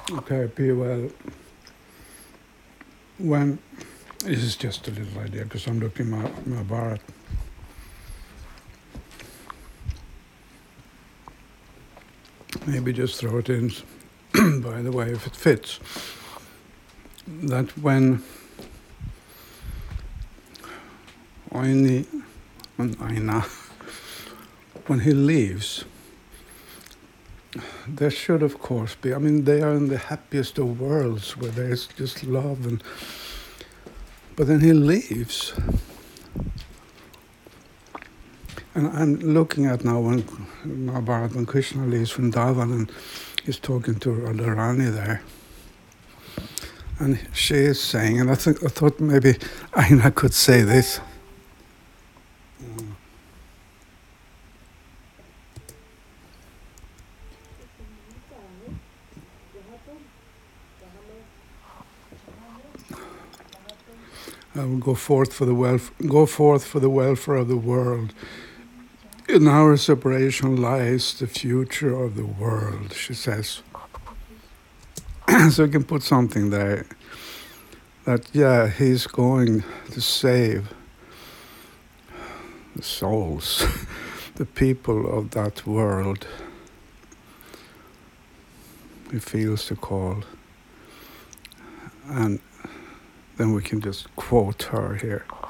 Okay, P. Well, when this is just a little idea because I'm looking my bar. Maybe just throw it in. By the way, if it fits, that Oini, when Aina, when he leaves, there should of course be. I mean, they are in the happiest of worlds where there's just love and. But then he leaves. And I'm looking at now when Mahabharata, when Krishna leaves from Dhawan and he's talking to Radharani there. And she is saying, and I thought maybe Aina could say this. I will go forth for the welfare of the world. In our separation lies the future of the world, she says. So you can put something there that, yeah, he's going to save the souls, the people of that world. He feels the call. And then we can just quote her here.